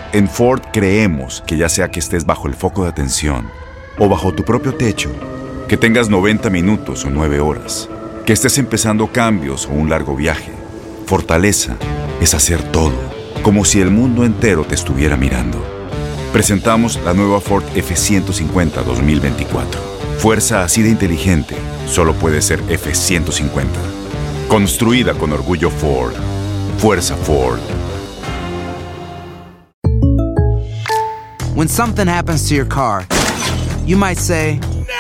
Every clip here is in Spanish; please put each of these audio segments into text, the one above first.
En Ford creemos que ya sea que estés bajo el foco de atención o bajo tu propio techo, que tengas 90 minutos o 9 horas, que estés empezando cambios o un largo viaje, fortaleza es hacer todo, como si el mundo entero te estuviera mirando. Presentamos la nueva Ford F-150 2024. Fuerza así de inteligente solo puede ser F-150. Construida con orgullo Ford. Fuerza Ford. When something happens to your car, you might say,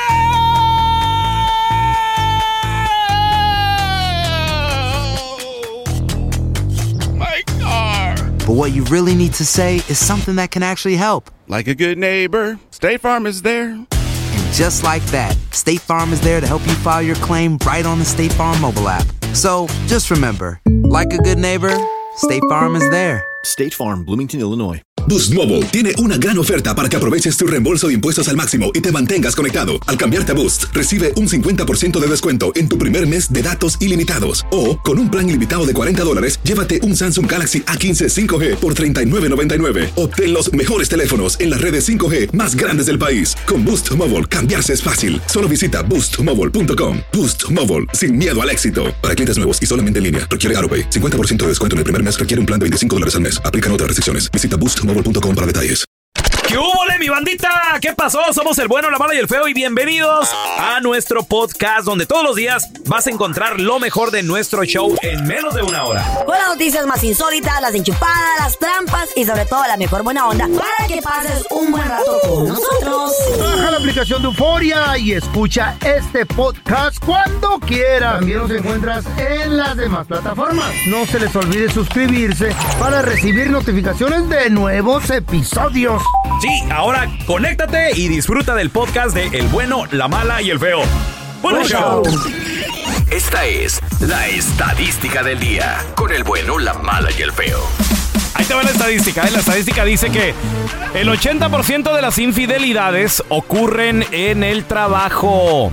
My car! but what you really need to say is something that can actually help. Like a good neighbor, State Farm is there. And just like that, State Farm is there to help you file your claim right on the State Farm mobile app. So just remember, like a good neighbor, State Farm is there. State Farm, Bloomington, Illinois. Boost Mobile tiene una gran oferta para que aproveches tu reembolso de impuestos al máximo y te mantengas conectado. Al cambiarte a Boost, recibe un 50% de descuento en tu primer mes de datos ilimitados. O, con un plan ilimitado de $40, llévate un Samsung Galaxy A15 5G por $39.99. Obtén los mejores teléfonos en las redes 5G más grandes del país. Con Boost Mobile, cambiarse es fácil. Solo visita boostmobile.com. Boost Mobile, sin miedo al éxito. Para clientes nuevos y solamente en línea, requiere AutoPay. 50% de descuento en el primer mes requiere un plan de $25 al mes. Aplican otras restricciones. Visita boostmobile.com para detalles. ¿Qué hubo, mi bandita? ¿Qué pasó? Somos el bueno, la mala y el feo y bienvenidos a nuestro podcast donde todos los días vas a encontrar lo mejor de nuestro show en menos de una hora. Con las noticias más insólitas, las enchupadas, las trampas y sobre todo la mejor buena onda para que pases un buen rato con nosotros. Baja la aplicación de Euforia y escucha este podcast cuando quieras. También nos encuentras en las demás plataformas. No se les olvide suscribirse para recibir notificaciones de nuevos episodios. Sí, ahora conéctate y disfruta del podcast de El Bueno, la Mala y el Feo. ¡Buen show! Esta es la estadística del día con El Bueno, la Mala y el Feo. Ahí te va la estadística. La estadística dice que el 80% de las infidelidades ocurren en el trabajo.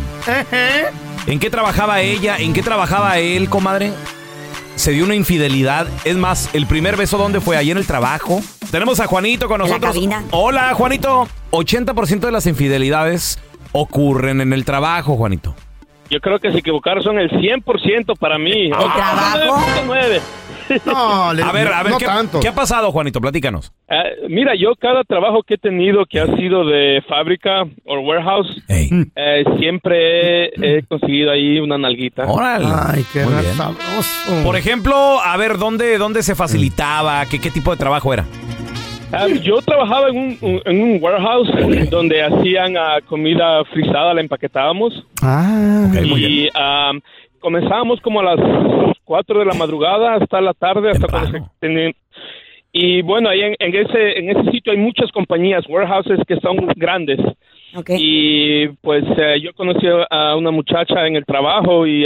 ¿En qué trabajaba ella? ¿En qué trabajaba él, comadre? Se dio una infidelidad. Es más, el primer beso, ¿dónde fue? Ahí en el trabajo. Tenemos a Juanito con nosotros. Hola, Juanito. 80% de las infidelidades ocurren en el trabajo, Juanito. Yo creo que se equivocaron son el 100% para mí. ¿El trabajo? 9.9. No, a ver, no ¿qué, tanto. ¿qué ha pasado, Juanito? Platícanos. Mira, yo cada trabajo que he tenido que ha sido de fábrica o warehouse, siempre he conseguido ahí una nalguita. ¡Órale! Ay, qué Muy bien. sabroso. Por ejemplo, a ver, ¿dónde se facilitaba? ¿Qué tipo de trabajo era? Yo trabajaba en un warehouse donde hacían comida frisada, la empaquetábamos. Okay, muy y comenzábamos como a las 4 de la madrugada hasta la tarde, hasta cuando se tenían. Y bueno, ahí en ese sitio hay muchas compañías, warehouses que son grandes. Okay. Y pues yo conocí a una muchacha en el trabajo y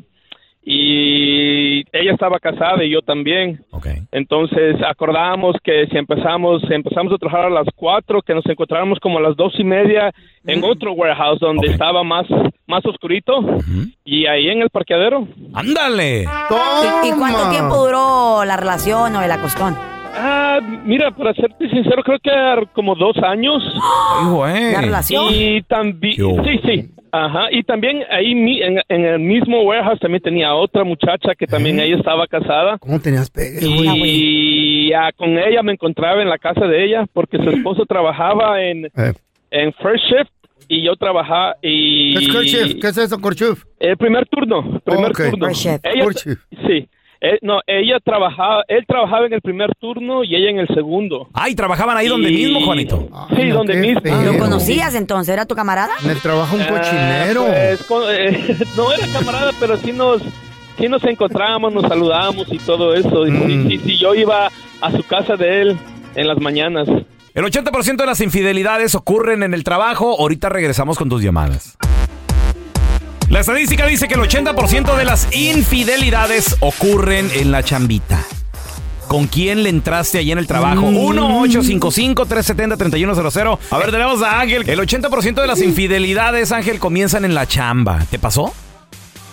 ella estaba casada y yo también. Okay. Entonces acordamos que si empezamos a trabajar a las 4, que nos encontráramos como a las 2:30 en otro warehouse donde estaba más oscurito y ahí en el parqueadero. ¡Ándale! ¿Y cuánto tiempo duró la relación o el acostón? Mira, para serte sincero, creo que como 2 años. ¡Ay, güey! ¿La relación? Y también, sí. Ajá, y también ahí en el mismo warehouse también tenía otra muchacha que también ella estaba casada. ¿Cómo tenías pegue, güey? Y con ella me encontraba en la casa de ella porque su esposo trabajaba en first shift y yo trabajaba y... ¿Qué es first shift? ¿Qué es eso, Korchuf? El primer turno. Turno. First shift. Sí. Él trabajaba en el primer turno y ella en el segundo. Ah, ¿y trabajaban ahí donde mismo, Juanito? Sí, Ay, no, donde qué mismo. feo. ¿Lo conocías entonces? ¿Era tu camarada? En el trabajo un cochinero. No era camarada, pero sí nos encontrábamos, nos saludábamos y todo eso. Y yo iba a su casa de él en las mañanas. El 80% de las infidelidades ocurren en el trabajo. Ahorita regresamos con tus llamadas. La estadística dice que el 80% de las infidelidades ocurren en la chambita. ¿Con quién le entraste allí en el trabajo? 1-855-370-3100. A ver, tenemos a Ángel. El 80% de las infidelidades, Ángel, comienzan en la chamba. ¿Te pasó?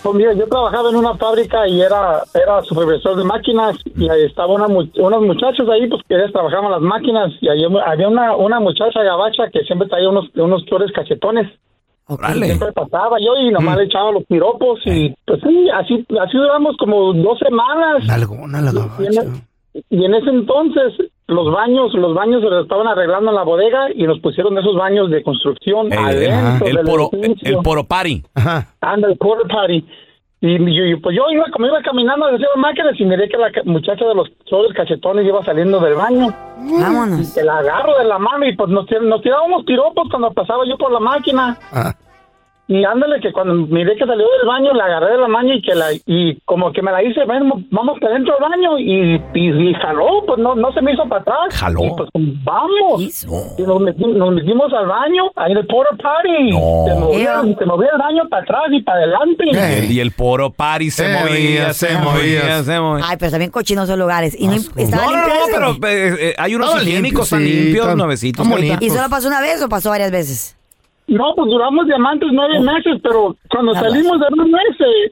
Pues mira, yo trabajaba en una fábrica y era supervisor de máquinas y ahí estaban unos muchachos ahí, pues que ellos trabajaban las máquinas y ahí había una muchacha gabacha que siempre traía unos flores cachetones. Órale. Siempre pasaba yo y nomás le echaba los piropos y pues sí, así duramos como 2 semanas. Nalgona la gabacha. Y en ese entonces los baños se los estaban arreglando en la bodega y nos pusieron esos baños de construcción adentro el poro party. Anda, el poro party. Y pues yo iba caminando hacia las máquinas y miré que la muchacha de los flores cachetones iba saliendo del baño. Vámonos. Y que la agarro de la mano y pues nos tirábamos piropos cuando pasaba yo por la máquina. Y ándale, que cuando miré que salió del baño, la agarré de la mano y como que me la hice, ven, vamos para dentro del baño y jaló, pues no se me hizo para atrás. Jaló. Y pues vamos. Y nos metimos al baño, ahí en el poro party. Se movía el baño para atrás y para adelante. Y el poro party se movía. Ay, pero también cochinos esos lugares. Y no, pero hay unos higiénicos tan limpios, nuevecitos. ¿Y solo pasó una vez o pasó varias veces? No, pues duramos diamantes 9 meses, pero cuando salimos de 9 meses,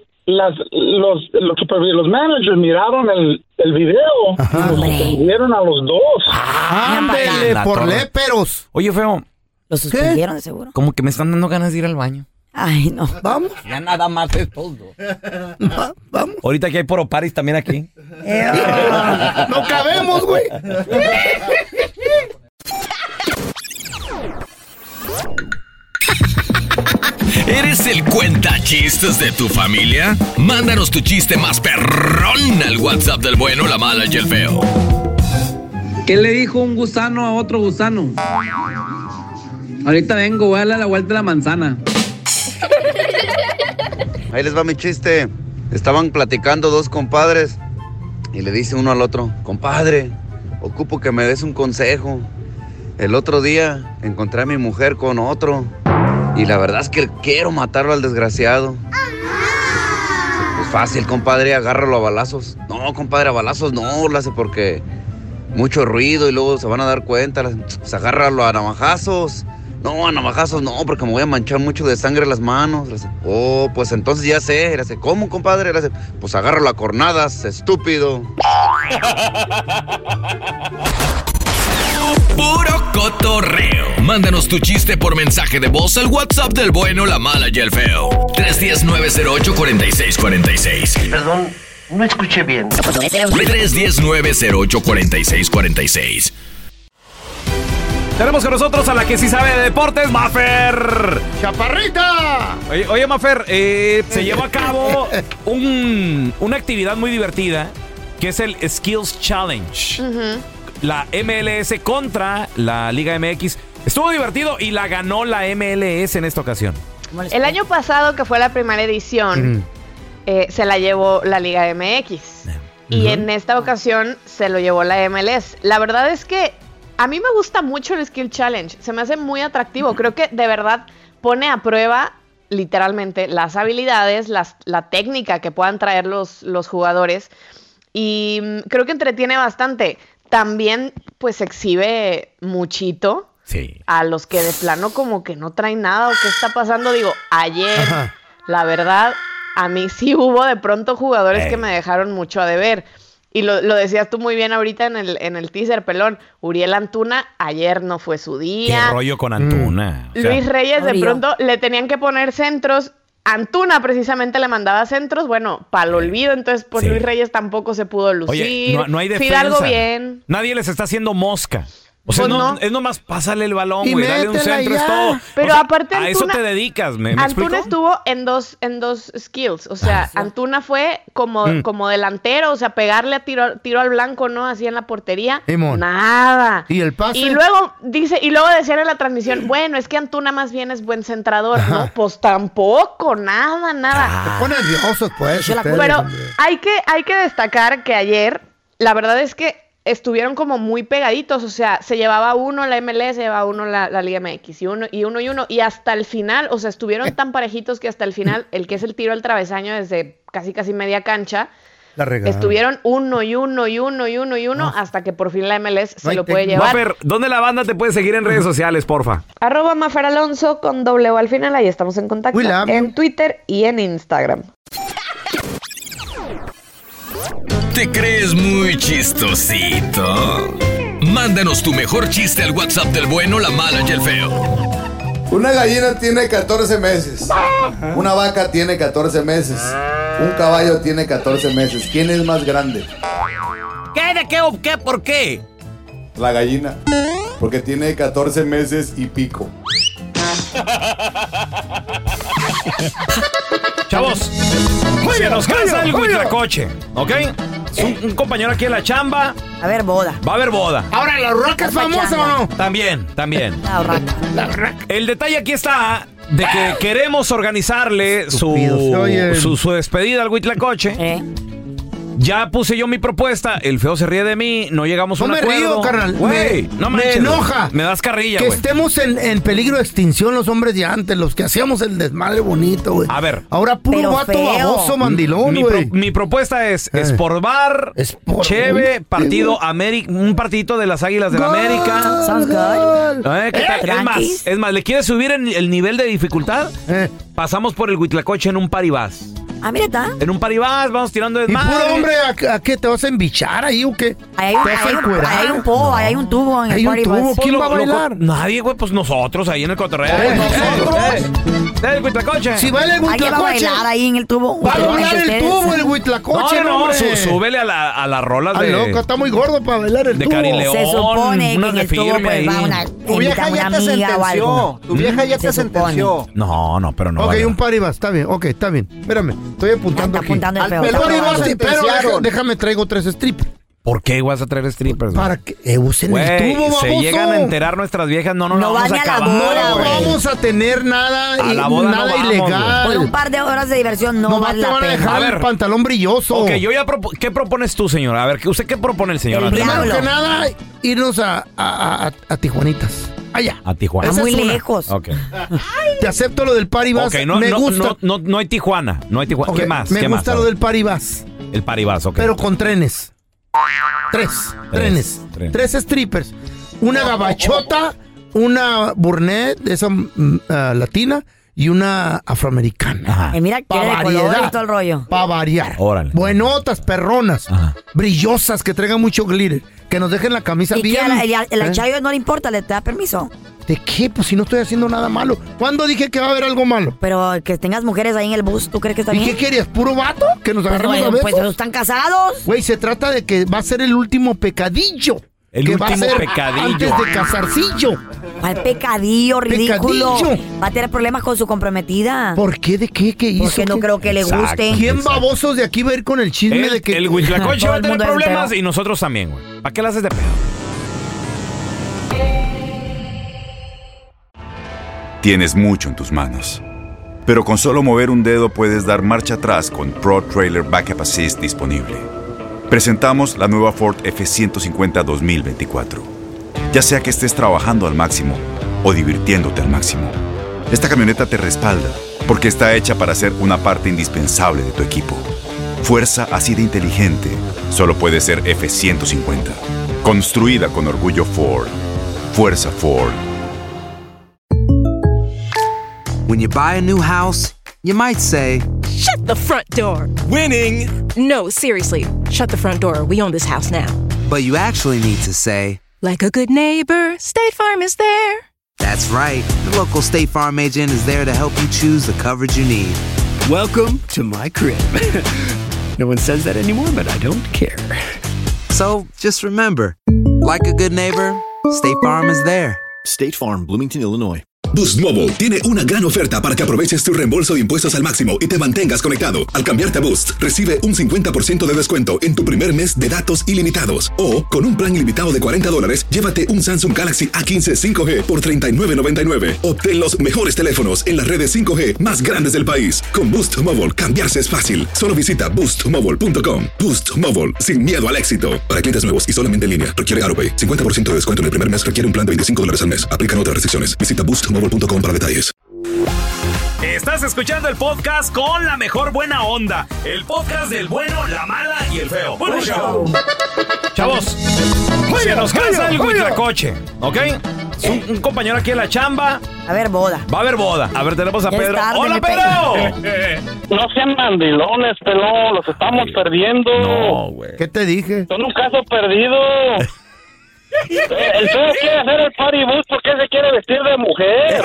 los managers miraron el video y nos suspendieron a los 2. ¡Ándele, por léperos! Oye, feo. ¿Los suspendieron de seguro? Como que me están dando ganas de ir al baño. Ay, no. Vamos. Ya nada más es todo. Vamos. Ahorita que hay poro paris también aquí. No cabemos, güey. ¿Eres el cuentachistes de tu familia? Mándanos tu chiste más perrón al WhatsApp del bueno, la mala y el feo. ¿Qué le dijo un gusano a otro gusano? Ahorita vengo, voy a darle la vuelta a la manzana. Ahí les va mi chiste. Estaban platicando 2 compadres y le dice uno al otro: compadre, ocupo que me des un consejo. El otro día encontré a mi mujer con otro y la verdad es que quiero matarlo al desgraciado. Pues fácil, compadre, agárralo a balazos. No, compadre, a balazos no, lo hace porque mucho ruido y luego se van a dar cuenta. Pues agárralo a navajazos. No, a navajazos no, porque me voy a manchar mucho de sangre las manos. Oh, pues entonces ya sé. ¿Cómo, compadre? Pues agárralo a cornadas, estúpido. Puro cotorreo. Mándanos tu chiste por mensaje de voz al WhatsApp del bueno, la mala y el feo. 310-908-4646. Perdón, no escuché bien. 310-908-4646. Tenemos con nosotros a la que sí sabe de deportes, Mafer. ¡Chaparrita! Oye Mafer, se llevó a cabo una actividad muy divertida que es el Skills Challenge. La MLS contra la Liga MX. Estuvo divertido y la ganó la MLS en esta ocasión. El año pasado, que fue la primera edición, se la llevó la Liga MX. Y en esta ocasión se lo llevó la MLS. La verdad es que a mí me gusta mucho el Skill Challenge. Se me hace muy atractivo. Creo que de verdad pone a prueba, literalmente, las habilidades, la técnica que puedan traer los jugadores. Y creo que entretiene bastante. También, pues, exhibe muchito a los que de plano como que no traen nada o qué está pasando. Digo, ayer, la verdad, a mí sí hubo de pronto jugadores que me dejaron mucho a deber. Y lo decías tú muy bien ahorita en el teaser, pelón. Uriel Antuna, ayer no fue su día. ¿Qué rollo con Antuna? O sea, Luis Reyes, de pronto, le tenían que poner centros. Antuna precisamente le mandaba centros, bueno, para el olvido, entonces pues Luis Reyes tampoco se pudo lucir. Oye, no hay defensa. Fidalgo bien. Nadie les está haciendo mosca. O sea, pues es nomás pásale el balón, güey, dale un centro, es todo. Pero aparte a eso te dedicas, ¿me Antuna explico? estuvo en dos skills, o sea, Antuna fue como delantero, o sea, pegarle a tiro al blanco, ¿no? Así en la portería. Nada. ¿Y el pase? Y luego decían en la transmisión, bueno, es que Antuna más bien es buen centrador, ¿no? Pues tampoco, nada. Se ponen nerviosos, pues. Pero hay que destacar que ayer, la verdad es que estuvieron como muy pegaditos, o sea, se llevaba uno la MLS, se llevaba uno la Liga MX, y uno, y hasta el final, o sea, estuvieron tan parejitos que hasta el final, el que es el tiro al travesaño desde casi media cancha, estuvieron uno, hasta que por fin la MLS se lo puede llevar. Mafer, ¿dónde la banda te puede seguir en redes sociales, porfa? @Mafer Alonso con doble O al final, ahí estamos en contacto, en Twitter y en Instagram. ¿Te crees muy chistosito? Mándanos tu mejor chiste al WhatsApp del bueno, la mala y el feo. Una gallina tiene 14 meses. Una vaca tiene 14 meses. Un caballo tiene 14 meses. ¿Quién es más grande? ¿Qué? ¿De qué o qué? ¿Por qué? La gallina. Porque tiene 14 meses y pico. Chavos, se nos cansa el huitlacoche, ¿ok? Un compañero aquí en la chamba. A ver, boda. Va a haber boda. Ahora, ¿la Urraca es famosa o no? También. La Urraca. El detalle aquí está de que queremos organizarle su despedida al huitlacoche. Ya puse yo mi propuesta, el feo se ríe de mí, no llegamos a un acuerdo. No me río, carnal. Güey, no me enoja. Me das carrilla, que güey. estemos en peligro de extinción los hombres de antes, los que hacíamos el desmadre bonito, güey. A ver. Ahora puro vato baboso, mandilón, güey. Mi propuesta es Sportbar, Cheve, partido un partidito de las Águilas del América. Sounds good. ¿Qué tal? Es más, ¿le quieres subir el nivel de dificultad? Pasamos por el huitlacoche en un paribás. Ah, mira, está. En un paribás, vamos tirando desmadre. ¿Y puro hombre a qué? ¿Te vas a embichar ahí o qué? Ahí hay un povo, ahí hay un tubo en el paribás. ¿Quién va a bailar? Nadie, güey, pues nosotros ahí en el cotorreo. El huitlacoche. Si baila el huitlacoche. ¿Alguien va a bailar ahí en el tubo? Va a bailar el tubo, el huitlacoche, no, súbele a las rolas de... loco, está muy gordo para bailar el tubo. De Cari León. Se supone que en el tubo pues va una amiga o algo. Tu vieja ya te sentenció. No, pero no. Ok, un paribás, está bien, Espérame, estoy apuntando aquí. Pero déjame, traigo 3 strippers. ¿Por qué vas a traer strippers? Para que usen el tubo, baboso. Se llegan a enterar nuestras viejas, no vamos a acabar. No vamos a tener nada ilegal. Por un par de horas de diversión no vale la pena. Te van a dejar el pantalón brilloso. Ok, ¿qué propones tú, señora? A ver, ¿usted qué propone el señor? Primero que nada, irnos a Tijuanitas. Allá. A Tijuana. Está muy lejos. Ok. Te acepto lo del paribás. Me gusta. No hay Tijuana. Okay. ¿Qué más? Me gusta lo del paribás. El paribás, ok. Pero con trenes. 3 strippers. Una gabachota, una burnet de esa latina y una afroamericana. Mira, quiere de color y todo el rollo. Para variar. Órale. Buenotas, perronas, brillosas, que traigan mucho glitter. Que nos dejen la camisa ¿Y bien. ¿Y el chayo no le importa? ¿Le da permiso? ¿De qué? Pues si no estoy haciendo nada malo. ¿Cuándo dije que va a haber algo malo? Pero que tengas mujeres ahí en el bus, ¿tú crees que está bien? ¿Y qué querías? ¿Puro vato? ¿Que nos agarramos a besos? Pues están casados. Güey, se trata de que va a ser el último pecadillo. El que último va a ser pecadillo. Antes de casarcillo. Al pecadillo, ridículo. Va a tener problemas con su comprometida. ¿Por qué? ¿De qué? ¿Qué hizo? Porque no creo que le guste. ¿Quién babosos de aquí va a ir con el chisme de que... El huitlacoche va a tener problemas y nosotros también, güey. ¿Para qué le haces de pedo? Tienes mucho en tus manos, pero con solo mover un dedo puedes dar marcha atrás con Pro Trailer Backup Assist disponible. Presentamos la nueva Ford F-150 2024. Ya sea que estés trabajando al máximo o divirtiéndote al máximo, esta camioneta te respalda porque está hecha para ser una parte indispensable de tu equipo. Fuerza así de inteligente solo puede ser F-150. Construida con orgullo Ford. Fuerza Ford. When you buy a new house, you might say, "Shut the front door." Winning. No, seriously. Shut the front door. We own this house now. But you actually need to say, like a good neighbor, State Farm is there. That's right. The local State Farm agent is there to help you choose the coverage you need. Welcome to my crib. No one says that anymore, but I don't care. So, just remember, like a good neighbor, State Farm is there. State Farm, Bloomington, Illinois. Boost Mobile tiene una gran oferta para que aproveches tu reembolso de impuestos al máximo y te mantengas conectado. Al cambiarte a Boost, recibe un 50% de descuento en tu primer mes de datos ilimitados. O, con un plan ilimitado de $40, llévate un Samsung Galaxy A15 5G por $39.99. Obtén los mejores teléfonos en las redes 5G más grandes del país. Con Boost Mobile, cambiarse es fácil. Solo visita boostmobile.com. Boost Mobile, sin miedo al éxito. Para clientes nuevos y solamente en línea, requiere AutoPay. 50% de descuento en el primer mes requiere un plan de $25 al mes. Aplican otras restricciones. Visita boostmobile.com para detalles. Estás escuchando el podcast con la mejor buena onda. El podcast del bueno, la mala y el feo. ¡Buen show! Chavos, se nos cansa el huitlacoche, ¿ok? Un compañero aquí en la chamba. A ver, boda. Va a haber boda. A ver, tenemos a Ya es Pedro. tarde, ¡Hola, mi Pedro! No sean mandilones, pelón, los estamos perdiendo. No, güey. ¿Qué te dije? Son un caso perdido. El feo quiere hacer el party bus porque se quiere vestir de mujer.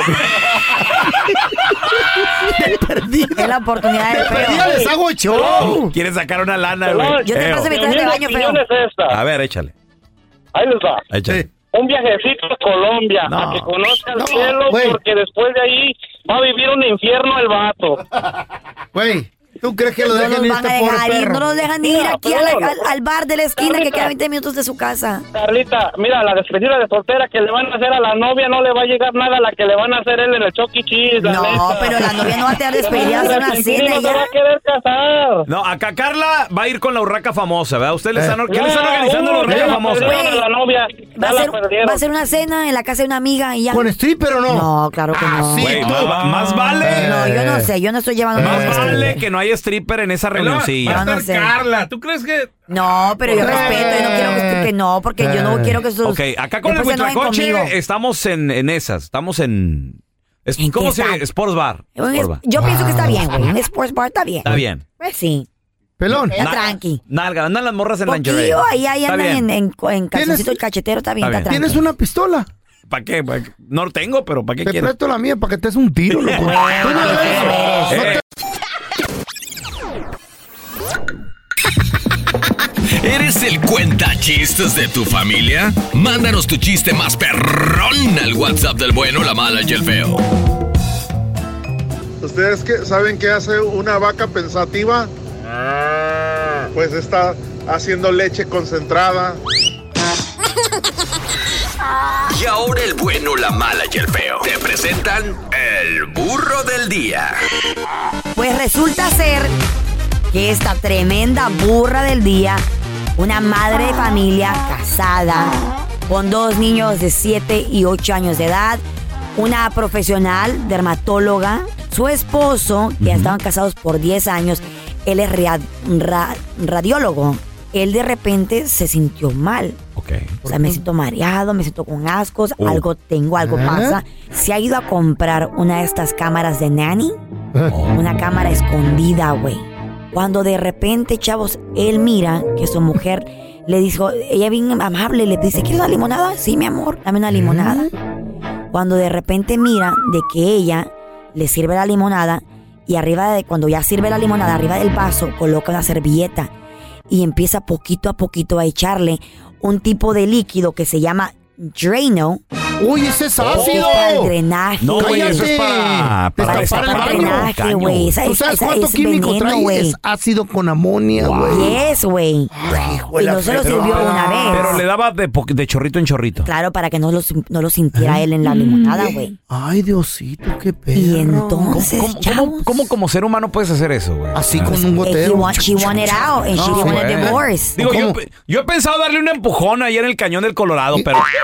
Es la oportunidad del feo. Les hago show. Quiere sacar una lana, güey. Yo te paso mi traje de baño, feo. A ver, échale. Ahí les va. Échale. Un viajecito a Colombia, a que conozca el cielo, porque después de ahí va a vivir un infierno el vato. Güey, ¿tú crees que lo No dejan nos ir van este a pobre dejar ir, perro? no nos dejan ir Mira, aquí al bar de la esquina que queda 20 minutos de su casa. Carlita, mira, la despedida de soltera que le van a hacer a la novia no le va a llegar nada a la que le van a hacer él en el Chuck E. Cheese. No, pero la novia no va a tener despedida, va a hacer una cena No se va ya. a querer casar. No, acá Carla va a ir con la urraca famosa, ¿verdad? ¿Usted le están, ¿qué le están organizando la urraca famosa? La novia, Va a ser una cena en la casa de una amiga y ya. ¿Con stripper o no? No, claro que no. Güey, más vale. No, yo no sé, yo no estoy llevando nada de Más vale stripper. que no haya stripper en esa reunioncilla. Yo no sé. Carla, ¿tú crees que...? No, pero yo respeto, yo no quiero que no, porque yo no quiero que sus... Ok, acá con el después se enojen Huitlacoche conmigo. estamos en esas. Estamos en... ¿Cómo se llama? Sports Bar. Sports bar. Yo pienso que está bien, güey. Un sports bar está bien. Está bien. Pues sí. Pelón. Está tranqui. Nalga, andan las morras en lingerie. Poquillo, ahí Está andan bien. en calzoncito el cachetero, está bien, Está está bien. tranqui. ¿Tienes una pistola? ¿Para qué? No tengo, pero ¿para qué Te quieres? presto la mía para que te des un tiro, loco. Tú no eres. ¿Eres el cuenta chistes de tu familia? Mándanos tu chiste más perrón al WhatsApp del bueno, la mala y el feo. ¿Ustedes saben qué hace una vaca pensativa? Pues está haciendo leche concentrada. Y ahora el bueno, la mala y el feo te presentan el burro del día. Pues resulta ser que esta tremenda burra del día, una madre de familia casada con 2 niños de 7 y 8 años de edad, una profesional dermatóloga, su esposo, que ya estaban casados por 10 años, él es radiólogo. Él de repente se sintió mal. O sea, me siento mareado, me siento con ascos, algo pasa. Se ha ido a comprar una de estas cámaras de nanny, una cámara escondida, güey. Cuando de repente, chavos, él mira que su mujer le dijo, ella bien amable, le dice, ¿quieres una limonada? Sí, mi amor, dame una limonada. Cuando de repente mira de que ella le sirve la limonada y cuando ya sirve la limonada, arriba del vaso, coloca una servilleta y empieza poquito a poquito a echarle un tipo de líquido que se llama Drano. Uy, ese es ácido. Para el drenaje. No, güey, eso es para el drenaje, güey. ¿Tú sabes cuánto químico veneno, trae? güey. Es ácido con amonia, güey. Yes, güey. Y no se lo sirvió una vez. Pero le daba de chorrito en chorrito. Claro, para que no lo sintiera él en la limonada, güey. Ay, Diosito, qué perro. Y entonces, ¿Cómo como ser humano puedes hacer eso, güey? Así con un gotero. She wanted out and she didn't want a divorce. Digo, yo he pensado darle un empujón ahí en el cañón del Colorado,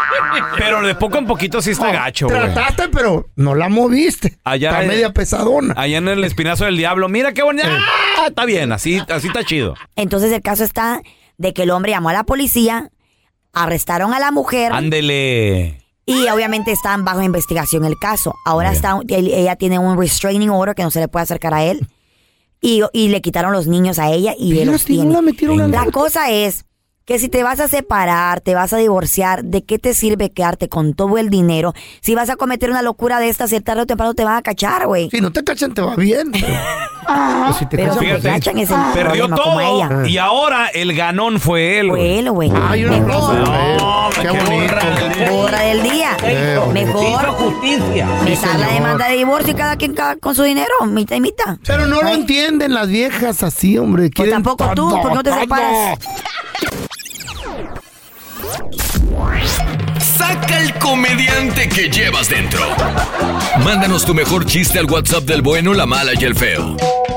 pero de poco en poquito sí está gacho, güey. Trataste, pero no la moviste. Allá está media pesadona. Allá en el espinazo del diablo. Mira qué bonita. Está bien, así está chido. Entonces el caso está de que el hombre llamó a la policía, arrestaron a la mujer. Ándele. Y obviamente están bajo investigación el caso. Ahora ella tiene un restraining order que no se le puede acercar a él. Y le quitaron los niños a ella y él los tiene. La cosa es que si te vas a separar, te vas a divorciar, ¿de qué te sirve quedarte con todo el dinero? Si vas a cometer una locura de esta, tarde o temprano te van a cachar, güey. Si no te cachan, te va bien. Pero si te pero cachan, si te cachan es el perdió problema, todo. como ella. Y ahora el ganón fue él. Fue él, güey. Ay, un aplauso. Qué bonito. Borra del día. Mejor justicia. meter la demanda de divorcio y cada quien con su dinero, mitad y mitad. Pero no lo entienden las viejas así, hombre. Pues tampoco tú, porque no te separas. Saca el comediante que llevas dentro. Mándanos tu mejor chiste al WhatsApp del bueno, la mala y el feo.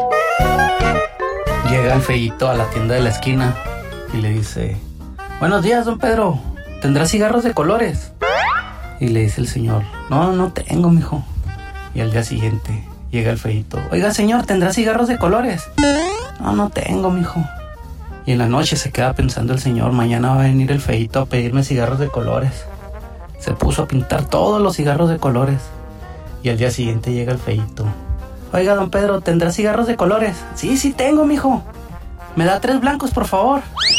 Llega el feíto a la tienda de la esquina y le dice: buenos días, don Pedro, ¿tendrá cigarros de colores? Y le dice el señor: no tengo, mijo. Y al día siguiente llega el feíto: oiga, señor, ¿tendrá cigarros de colores? No tengo, mijo. Y en la noche se queda pensando el señor: mañana va a venir el feíto a pedirme cigarros de colores. Se puso a pintar todos los cigarros de colores. Y al día siguiente llega el feíto. Oiga, don Pedro, ¿tendrá cigarros de colores? Sí, sí tengo, mijo. ¿Me da 3 blancos, por favor?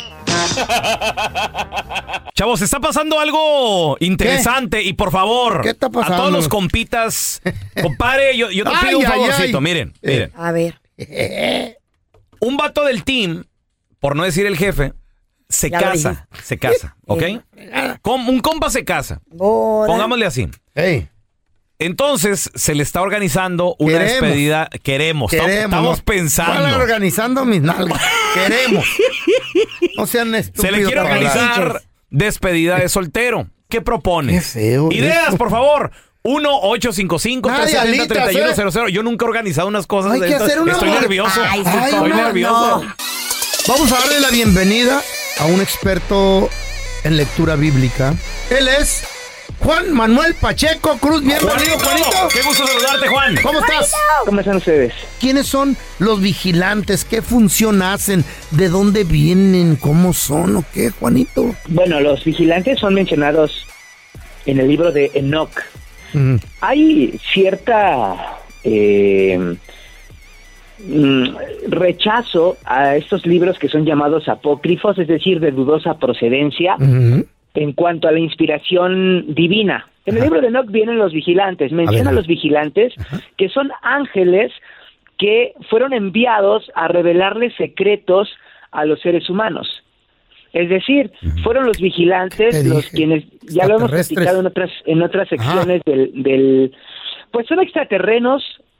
Chavos, está pasando algo interesante. Y por favor, ¿qué está pasando? A todos los compitas, compadre, yo te pido un favorcito. Miren. A ver. Un vato del team, por no decir el jefe, se casa, ¿ok? Un compa se casa. Pongámosle así. Entonces, se le está organizando una despedida. Queremos. Estamos pensando. Están organizando mis nalgas. Queremos. No sean estúpidos. Se le quiere organizar despedida de soltero. ¿Qué propone? Qué feo. Ideas, eso. por favor. 1-855-370-3100. Yo nunca he organizado unas cosas Hay de que estas. hacer una... Estoy nervioso. Estoy nervioso. No. Vamos a darle la bienvenida a un experto en lectura bíblica. Él es Juan Manuel Pacheco Cruz. Bienvenido, Juanito. Qué gusto saludarte, Juan. ¿Cómo estás? ¿Cómo están ustedes? ¿Quiénes son los vigilantes? ¿Qué función hacen? ¿De dónde vienen? ¿Cómo son? ¿O qué, Juanito? Bueno, los vigilantes son mencionados en el libro de Enoch. Hay cierta rechazo a estos libros que son llamados apócrifos, es decir, de dudosa procedencia, en cuanto a la inspiración divina. En el libro de Enoch vienen los vigilantes, menciona a los vigilantes, que son ángeles que fueron enviados a revelarles secretos a los seres humanos. Es decir, fueron los vigilantes los quienes, ya lo hemos platicado en otras secciones del pues son extraterrenos,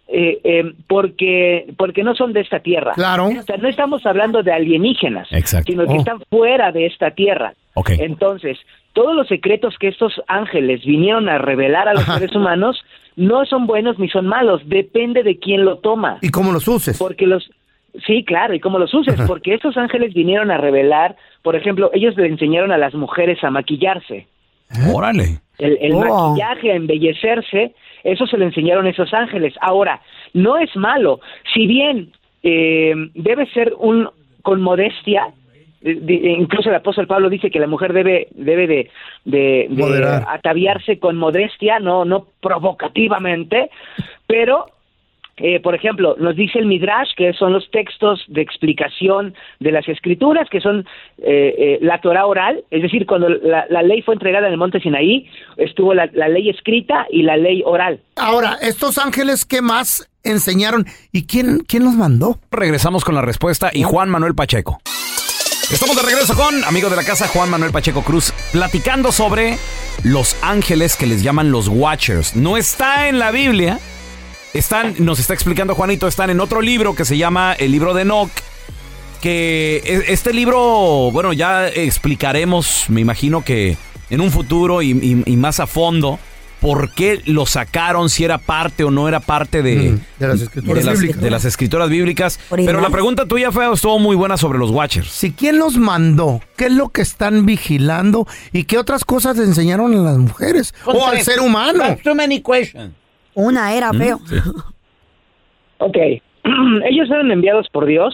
porque no son de esta tierra. Claro. O sea, no estamos hablando de alienígenas, sino que están fuera de esta tierra. Entonces, todos los secretos que estos ángeles vinieron a revelar a los seres humanos no son buenos ni son malos, depende de quién lo toma. ¿Y cómo los uses? Sí, claro, y cómo los uses, porque estos ángeles vinieron a revelar, por ejemplo, ellos le enseñaron a las mujeres a maquillarse. ¡Órale! El maquillaje, a embellecerse, eso se lo enseñaron esos ángeles. Ahora, no es malo, si bien debe ser con modestia, incluso el apóstol Pablo dice que la mujer debe de ataviarse con modestia, no provocativamente, pero... por ejemplo, nos dice el Midrash, que son los textos de explicación de las Escrituras, que son la Torah oral, es decir, cuando la ley fue entregada en el monte Sinaí, estuvo la ley escrita y la ley oral. Ahora, estos ángeles, ¿qué más enseñaron? ¿Y quién los mandó? Regresamos con la respuesta y Juan Manuel Pacheco. Estamos de regreso con amigo de la casa Juan Manuel Pacheco Cruz, platicando sobre los ángeles que les llaman los Watchers. No está en la Biblia. Nos está explicando Juanito, están en otro libro que se llama el libro de Enoch, que este libro, bueno, ya explicaremos, me imagino que en un futuro y más a fondo, por qué lo sacaron, si era parte o no era parte de las escrituras bíblicas. Pero la pregunta tuya, Feo, estuvo muy buena sobre los Watchers. Si quién los mandó, qué es lo que están vigilando y qué otras cosas le enseñaron a las mujeres o al ser humano. That's too many questions. Una era, Feo. Sí. Ok, ellos fueron enviados por Dios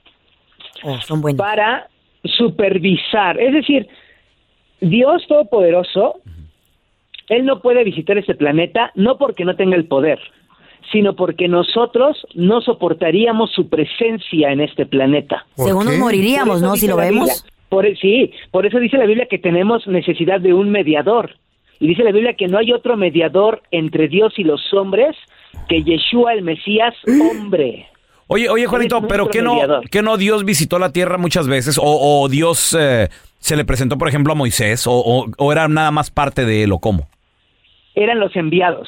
son buenos para supervisar, es decir, Dios Todopoderoso, Él no puede visitar este planeta no porque no tenga el poder, sino porque nosotros no soportaríamos su presencia en este planeta. Según nos moriríamos, ¿no? Si lo vemos. Por eso dice la Biblia que tenemos necesidad de un mediador. Y dice la Biblia que no hay otro mediador entre Dios y los hombres que Yeshua el Mesías hombre. Oye, Juanito, pero ¿qué no Dios visitó la tierra muchas veces? ¿O Dios se le presentó, por ejemplo, a Moisés? ¿O era nada más parte de él o cómo? Eran los enviados.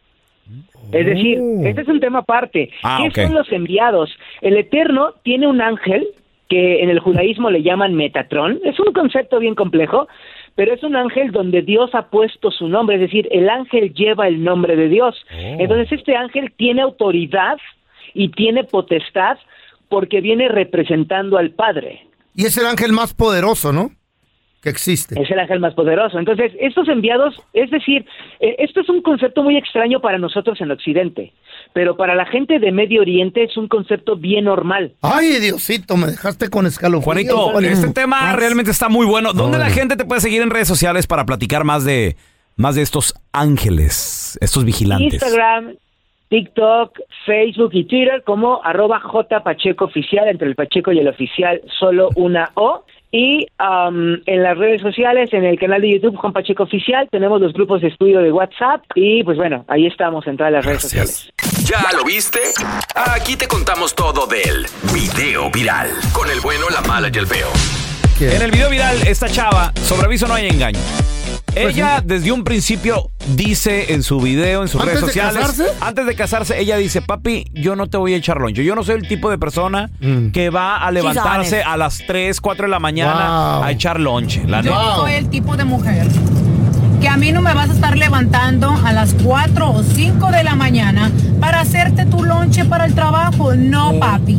Es decir, este es un tema aparte. ¿Qué son los enviados? El Eterno tiene un ángel que en el judaísmo le llaman Metatrón. Es un concepto bien complejo, pero es un ángel donde Dios ha puesto su nombre, es decir, el ángel lleva el nombre de Dios. Entonces este ángel tiene autoridad y tiene potestad porque viene representando al Padre. Y es el ángel más poderoso, ¿no? Que existe. Es el ángel más poderoso. Entonces, estos enviados, es decir, esto es un concepto muy extraño para nosotros en Occidente, pero para la gente de Medio Oriente es un concepto bien normal. Ay, Diosito, me dejaste con escalofríos. Juanito, este tema realmente está muy bueno. ¿Dónde la gente te puede seguir en redes sociales para platicar más de más de estos ángeles, estos vigilantes? Instagram, TikTok, Facebook y Twitter como @JPachecoOficial, entre el Pacheco y el oficial solo una O. Y en las redes sociales, en el canal de YouTube Juan Pacheco Oficial, tenemos los grupos de estudio de WhatsApp y pues bueno, ahí estamos en todas las redes sociales. ¿Ya lo viste? Aquí te contamos todo del video viral. Con el bueno, la mala y el feo. En el video viral, esta chava, sobre aviso no hay engaño. Ella desde un principio dice en su video, en sus redes sociales, antes de casarse, ella dice, papi, yo no te voy a echar lonche. Yo no soy el tipo de persona que va a levantarse a las 3, 4 de la mañana a echar lonche. Yo soy el tipo de mujer que a mí no me vas a estar levantando a las 4 o 5 de la mañana para hacerte tu lonche para el trabajo. No, papi.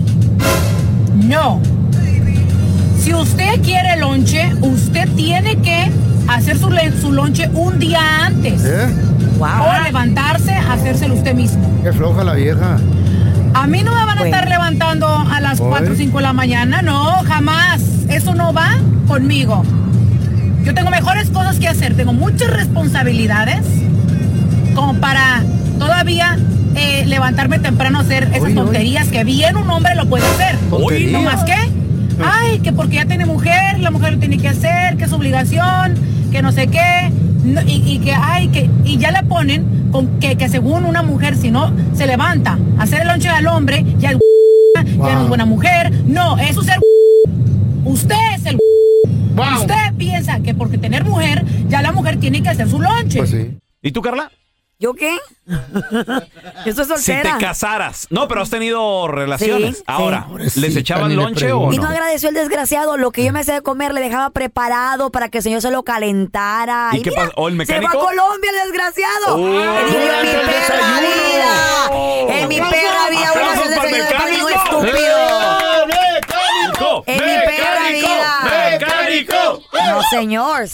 No. Si usted quiere lonche, usted tiene que hacer su lonche un día antes. O levantarse, hacérselo usted mismo. Qué floja la vieja. A mí no me van a estar levantando a las 4 o 5 de la mañana. No, jamás. Eso no va conmigo. Yo tengo mejores cosas que hacer. Tengo muchas responsabilidades como para todavía levantarme temprano a hacer esas tonterías que bien un hombre lo puede hacer. ¿No más qué? Ay, que porque ya tiene mujer, la mujer lo tiene que hacer, que es obligación, que no sé qué, y ya le ponen con que según una mujer, si no se levanta a hacer el lonche al hombre, ya no es buena mujer. No, eso es ser usted es el Usted piensa que porque tener mujer, ya la mujer tiene que hacer su lonche. Pues sí. ¿Y tú, Carla? ¿Yo qué? Yo soy soltera. Si te casaras. No, pero has tenido relaciones. Sí, ahora, sí. ¿les echaban lonche o no? Y no agradeció el desgraciado. Lo que yo me hacía de comer le dejaba preparado para que el señor se lo calentara. ¿Y qué pasa? ¿O el mecánico? Se va a Colombia el desgraciado. En mi perra vida voy a hacer desayuno para ningún estúpido. En mi perra vida. ¡Mecánico! No, señores.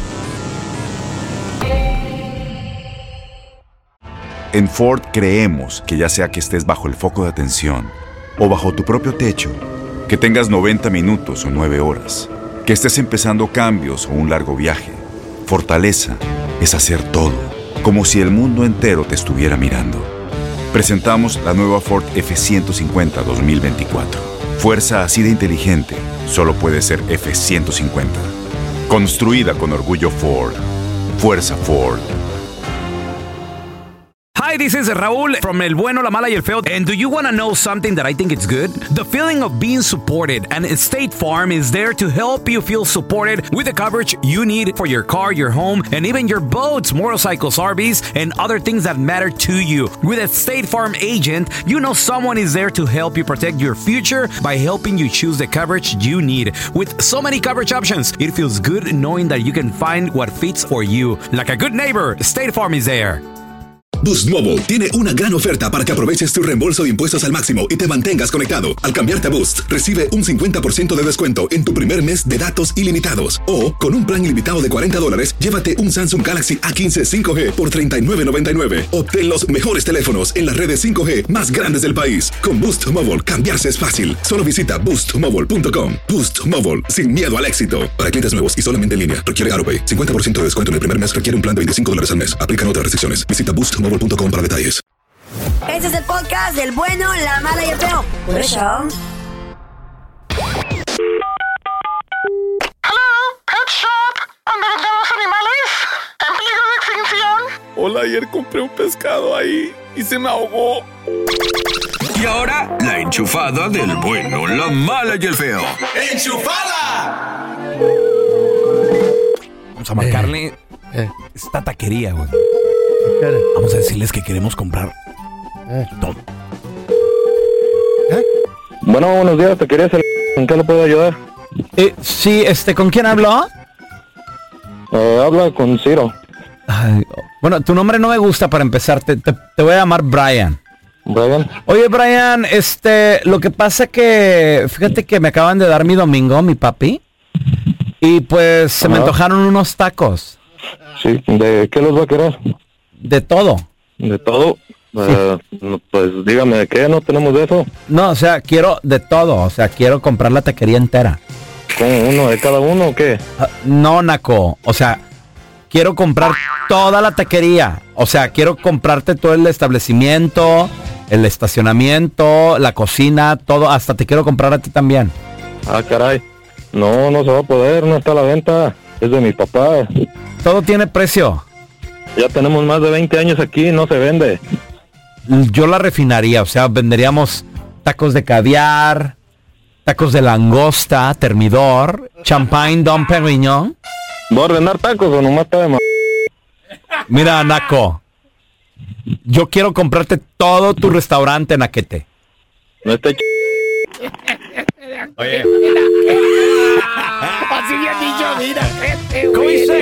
En Ford creemos que ya sea que estés bajo el foco de atención o bajo tu propio techo, que tengas 90 minutos o 9 horas, que estés empezando cambios o un largo viaje, fortaleza es hacer todo, como si el mundo entero te estuviera mirando. Presentamos la nueva Ford F-150 2024. Fuerza así de inteligente solo puede ser F-150. Construida con orgullo Ford. Fuerza Ford. Hi, this is Raúl from El Bueno, La Mala y El Feo. And do you want to know something that I think it's good? The feeling of being supported. And State Farm is there to help you feel supported with the coverage you need for your car, your home, and even your boats, motorcycles, RVs, and other things that matter to you. With a State Farm agent, you know someone is there to help you protect your future by helping you choose the coverage you need. With so many coverage options, it feels good knowing that you can find what fits for you. Like a good neighbor, State Farm is there. Boost Mobile tiene una gran oferta para que aproveches tu reembolso de impuestos al máximo y te mantengas conectado. Al cambiarte a Boost, recibe un 50% de descuento en tu primer mes de datos ilimitados. O, con un plan ilimitado de $40, llévate un Samsung Galaxy A15 5G por $39.99. Obtén los mejores teléfonos en las redes 5G más grandes del país. Con Boost Mobile, cambiarse es fácil. Solo visita boostmobile.com. Boost Mobile, sin miedo al éxito. Para clientes nuevos y solamente en línea, requiere AutoPay. 50% de descuento en el primer mes requiere un plan de $25 al mes. Aplican otras restricciones. Visita boostmobile.com para detalles. Este es el podcast del Bueno, La Mala y El Feo. Por eso. Pet Shop, donde vendemos animales en peligro de extinción. Hola, ayer compré un pescado ahí y se me ahogó. Y ahora, la enchufada del Bueno, La Mala y El Feo. ¡Enchufada! Vamos a marcarle esta taquería, güey. Vamos a decirles que queremos comprar todo. Bueno, buenos días, te quería hacer... ¿En qué le puedo ayudar? Sí, ¿con quién habló? Habla con Ciro. Ay, bueno, tu nombre no me gusta para empezar. Te voy a llamar Brian. ¿Brian? Oye, Brian, lo que pasa que... Fíjate que me acaban de dar mi domingo, mi papi. Y pues se me antojaron unos tacos. Sí, ¿de qué los va a querer? De todo. ¿De todo? Pues dígame, ¿de qué? ¿No tenemos de eso? No, o sea, quiero de todo. O sea, quiero comprar la taquería entera. ¿Cómo? ¿Uno de cada uno o qué? No, naco. O sea, quiero comprar toda la taquería. O sea, quiero comprarte todo el establecimiento, el estacionamiento, la cocina, todo. Hasta te quiero comprar a ti también. Ah, caray. No, no se va a poder, no está a la venta. Es de mis papás. Todo tiene precio. Ya tenemos más de 20 años aquí, no se vende. Yo la refinaría, o sea, venderíamos tacos de caviar, tacos de langosta, termidor, champagne Dom Perignon. ¿Va a ordenar tacos o nomás está de más? Mira, Naco, yo quiero comprarte todo tu restaurante, Naquete. No esté Oye. Así bien dicho, mira. ¿Cómo dice?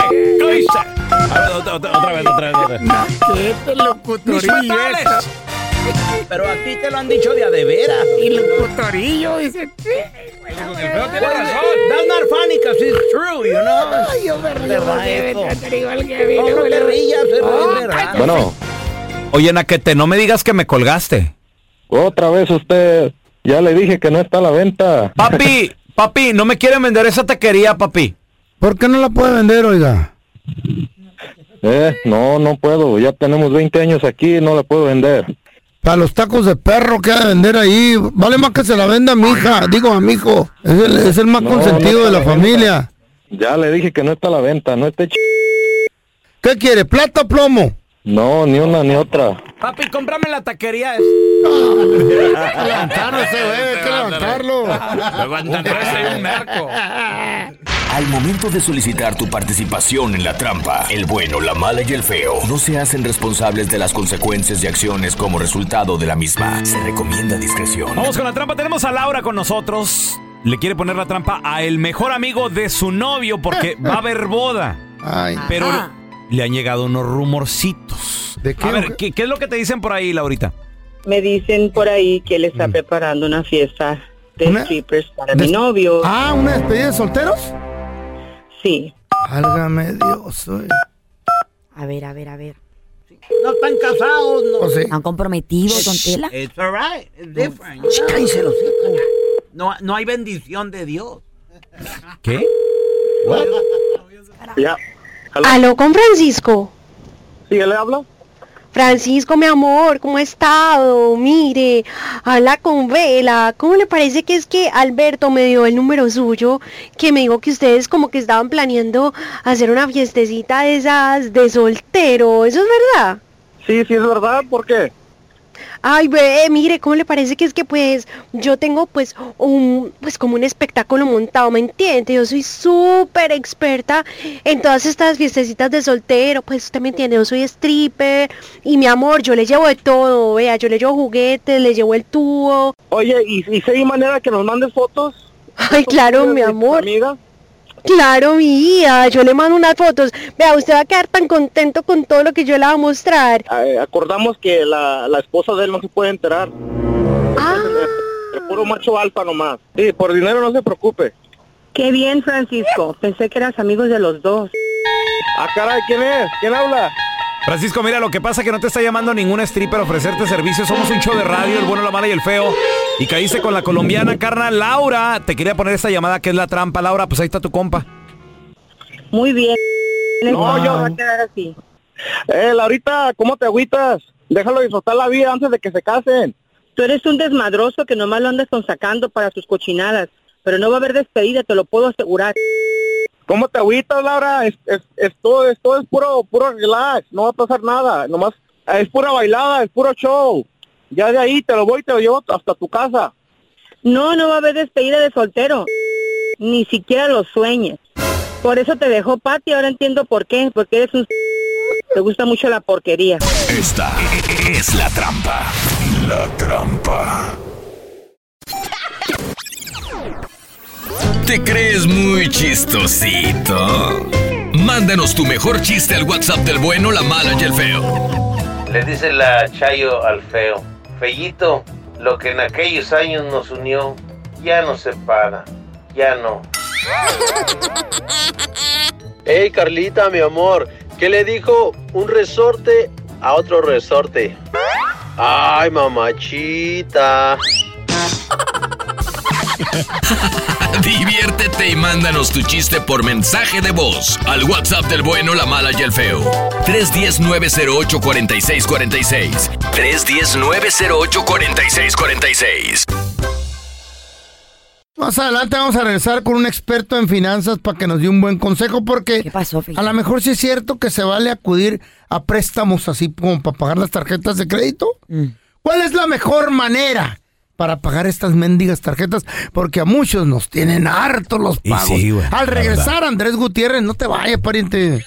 Otra vez. Naquete, locutorillo. Mis fatales. Pero a ti te lo han dicho de veras. Y locutorillo, dice. El feo tiene razón. That's not funny because it's true, you know. Ay, yo me río porque igual que Bueno. Oye, Naquete, no me digas que me colgaste. Otra vez usted. Ya le dije que no está a la venta. Papi, no me quieren vender esa taquería, papi. ¿Por qué no la puede vender, oiga? No puedo. Ya tenemos 20 años aquí, no la puedo vender. Para los tacos de perro que ha de vender ahí, vale más que se la venda a mi hija, digo a mi hijo. Es el más consentido de la familia. Ya le dije que no está a la venta, no esté ¿Qué quiere, plata o plomo? No, ni una ni otra. Papi, cómprame la taquería. Levantarlo ese güey, hay que levantarlo. un merco. Al momento de solicitar tu participación en la trampa, el bueno, la mala y el feo no se hacen responsables de las consecuencias y acciones como resultado de la misma. Se recomienda discreción. Vamos con la trampa. Tenemos a Laura con nosotros. Le quiere poner la trampa a el mejor amigo de su novio porque va a haber boda. Ay. Pero le han llegado unos rumorcitos. ¿De qué? A ver, ¿qué es lo que te dicen por ahí, Laurita? Me dicen por ahí que él está preparando una fiesta de strippers para mi novio. Ah, ¿una despedida de solteros? Sí. Válgame Dios. A ver. No están casados, no. ¿O sí? ¿Están comprometidos, don Tela? It's all right. It's different. Cállense los hijos. No hay bendición de Dios. ¿Qué? Ya. Aló, con Francisco. ¿Sí, él le habla? Francisco, mi amor, ¿cómo ha estado? Mire, habla con Vela. ¿Cómo le parece que es que Alberto me dio el número suyo? Que me dijo que ustedes como que estaban planeando hacer una fiestecita de esas de soltero. ¿Eso es verdad? Sí, es verdad. ¿Por qué? Ay, ve, mire, ¿cómo le parece que es que pues yo tengo pues como un espectáculo montado, ¿me entiende? Yo soy súper experta en todas estas fiestecitas de soltero, pues usted me entiende, yo soy stripper y mi amor, yo le llevo de todo, vea, yo le llevo juguetes, le llevo el tubo. Oye, ¿y si hay manera que nos mandes fotos? Ay, claro, mi amor. Amiga. Claro, mi hija, yo le mando unas fotos. Vea, usted va a quedar tan contento con todo lo que yo le voy a mostrar. Acordamos que la esposa de él no se puede enterar. El puro macho alfa nomás. Sí, por dinero no se preocupe. Qué bien, Francisco. Pensé que eras amigos de los dos. Ah, caray, ¿quién es? ¿Quién habla? Francisco, mira, lo que pasa es que no te está llamando ningún stripper a ofrecerte servicios. Somos un show de radio, el bueno, la mala y el feo. Y caíste con la colombiana, carnal. Laura, te quería poner esta llamada que es la trampa. Laura, pues ahí está tu compa. Muy bien. No, yo voy a quedar así. Laurita, ¿cómo te agüitas? Déjalo disfrutar la vida antes de que se casen. Tú eres un desmadroso que nomás lo andas sacando para tus cochinadas. Pero no va a haber despedida, te lo puedo asegurar. ¿Cómo te agüitas, Laura? Esto es puro relax, no va a pasar nada, nomás es pura bailada, es puro show. Ya de ahí te lo llevo hasta tu casa. No va a haber despedida de soltero, ni siquiera lo sueñes. Por eso te dejó Pati, ahora entiendo por qué, porque eres un... Te gusta mucho la porquería. Esta es la trampa. La trampa. ¿Te crees muy chistosito? Mándanos tu mejor chiste al WhatsApp del bueno, la mala y el feo. Le dice la Chayo al feo: Fellito, lo que en aquellos años nos unió ya no separa, ya no. Hey Carlita, mi amor, ¿qué le dijo un resorte a otro resorte? Ay, mamachita. Diviértete y mándanos tu chiste por mensaje de voz al WhatsApp del bueno, la mala y el feo. 310-908-4646. 310-908-4646. Más adelante vamos a regresar con un experto en finanzas para que nos dé un buen consejo, porque ¿Qué pasó, a lo mejor sí es cierto que se vale acudir a préstamos así como para pagar las tarjetas de crédito. ¿Cuál es la mejor manera para pagar estas mendigas tarjetas? Porque a muchos nos tienen hartos los pagos. Sí, güey, al regresar, Andrés Gutiérrez, no te vayas, pariente.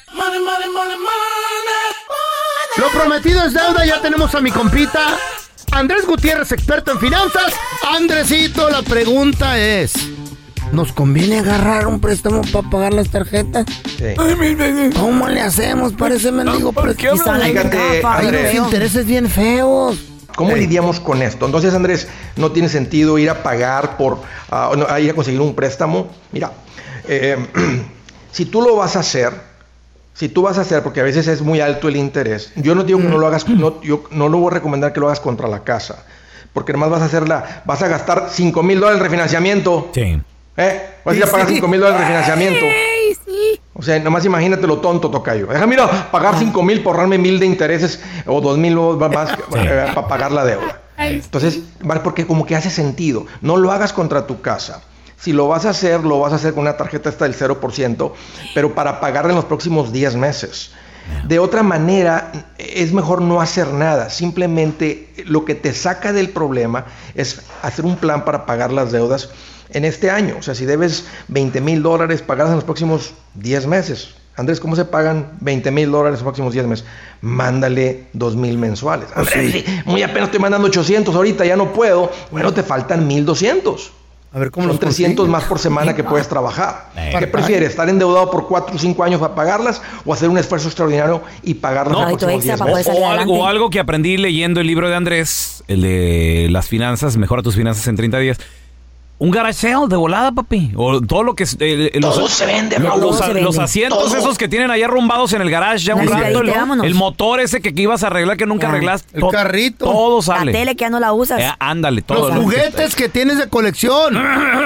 Lo prometido es deuda, ya tenemos a mi compita Andrés Gutiérrez, experto en finanzas. Andresito, la pregunta es, ¿nos conviene agarrar un préstamo para pagar las tarjetas? Sí. ¿Cómo le hacemos para ese mendigo préstamo? Fíjate, Hay unos Andrés, intereses bien feos. ¿cómo lidiamos con esto? Entonces, Andrés, no tiene sentido ir a pagar a ir a conseguir un préstamo. Mira, si tú lo vas a hacer, porque a veces es muy alto el interés, yo no digo que no lo hagas, yo no lo voy a recomendar que lo hagas contra la casa, porque nomás vas a gastar $5,000 en refinanciamiento. Sí. Vas a ir a pagar $5,000 en refinanciamiento. Sí. O sea, nomás imagínate lo tonto, tocayo. Déjame pagar $5,000 por ahorrarme 1,000 de intereses o 2,000 más para pagar la deuda. Entonces, vale, porque como que hace sentido. No lo hagas contra tu casa. Si lo vas a hacer con una tarjeta esta del 0%, pero para pagar en los próximos 10 meses. De otra manera, es mejor no hacer nada. Simplemente lo que te saca del problema es hacer un plan para pagar las deudas en este año. O sea, si debes $20,000, pagarlas en los próximos 10 meses. Andrés, ¿cómo se pagan $20,000 en los próximos 10 meses? Mándale 2,000 mensuales. Andrés, sí, muy apenas estoy mandando 800 ahorita, ya no puedo. Bueno, te faltan 1,200. A ver, ¿cómo son 300 más por semana que puedes trabajar. ¿Qué prefieres? ¿Estar endeudado por 4 o 5 años para pagarlas o hacer un esfuerzo extraordinario y pagarlas en los próximos 10 meses? O algo que aprendí leyendo el libro de Andrés, el de las finanzas, mejora tus finanzas en 30 días. Un garage sale de volada, papi. O todo lo que... todo se vende, los asientos todo. Esos que tienen allá arrumbados en el garage ya un rato. El motor ese que ibas a arreglar que nunca arreglaste. El carrito. Todo sale. La tele que ya no la usas. Ándale, todo. Los juguetes que tienes de colección.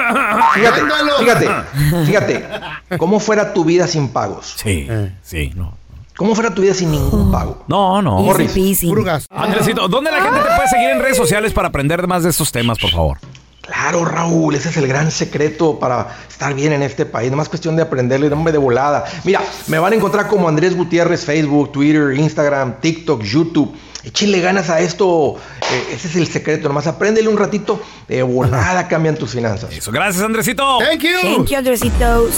Fíjate. ¿Cómo fuera tu vida sin pagos? Sí, no. ¿Cómo fuera tu vida sin ningún pago? No. Purgas. Andresito, ¿dónde la gente te puede seguir en redes sociales para aprender más de estos temas, por favor? Claro, Raúl, ese es el gran secreto para estar bien en este país. Nomás cuestión de aprenderle, nombre de volada. Mira, me van a encontrar como Andrés Gutiérrez, Facebook, Twitter, Instagram, TikTok, YouTube. Échenle ganas a esto. Ese es el secreto. Nomás apréndele un ratito. De volada cambian tus finanzas. Eso, gracias, Andresito. Thank you. Thank you, Andresitos.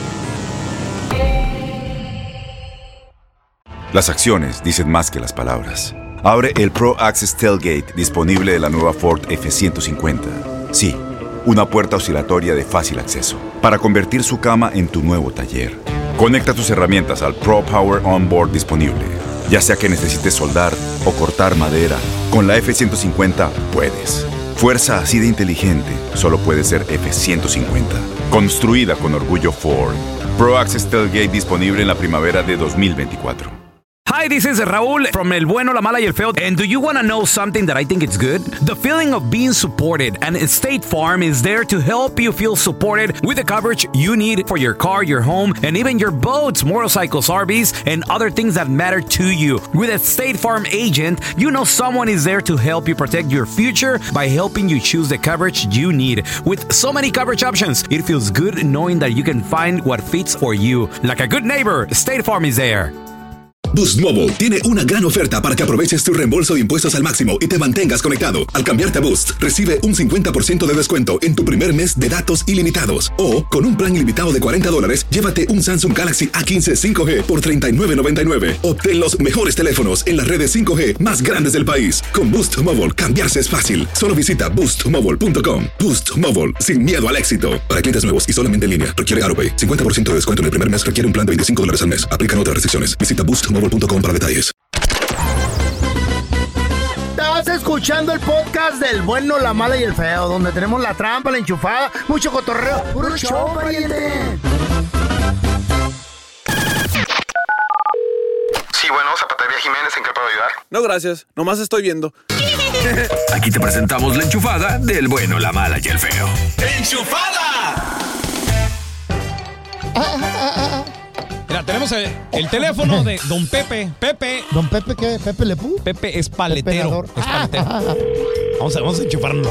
Las acciones dicen más que las palabras. Abre el Pro Access Tailgate disponible de la nueva Ford F-150. Sí, una puerta oscilatoria de fácil acceso para convertir su cama en tu nuevo taller. Conecta tus herramientas al Pro Power Onboard disponible. Ya sea que necesites soldar o cortar madera, con la F-150 puedes. Fuerza así de inteligente solo puede ser F-150. Construida con orgullo Ford. Pro Access Tailgate disponible en la primavera de 2024. Hi, this is Raúl from El Bueno, La Mala y El Feo. And do you want to know something that I think it's good? The feeling of being supported. And State Farm is there to help you feel supported with the coverage you need for your car, your home, and even your boats, motorcycles, RVs, and other things that matter to you. With a State Farm agent, you know someone is there to help you protect your future by helping you choose the coverage you need. With so many coverage options, it feels good knowing that you can find what fits for you. Like a good neighbor, State Farm is there. Boost Mobile tiene una gran oferta para que aproveches tu reembolso de impuestos al máximo y te mantengas conectado. Al cambiarte a Boost, recibe un 50% de descuento en tu primer mes de datos ilimitados. O, con un plan ilimitado de $40, llévate un Samsung Galaxy A15 5G por $39.99. Obtén los mejores teléfonos en las redes 5G más grandes del país. Con Boost Mobile, cambiarse es fácil. Solo visita boostmobile.com. Boost Mobile, sin miedo al éxito. Para clientes nuevos y solamente en línea, requiere AutoPay. 50% de descuento en el primer mes requiere un plan de $25 al mes. Aplican otras restricciones. Visita boostmobile.com para detalles. Estás escuchando el podcast del Bueno, La Mala y El Feo, donde tenemos la trampa, la enchufada, mucho cotorreo. ¡Puro show, pariente! Sí, bueno, Zapatería Jiménez, ¿en qué puedo ayudar? No, gracias. Nomás estoy viendo. Aquí te presentamos la enchufada del Bueno, La Mala y El Feo. ¡Enchufada! Mira, tenemos el teléfono de Don Pepe. Pepe. ¿Don Pepe qué? ¿Pepe Lepú? Pepe es paletero. Es paletero. Vamos a enchufarnos.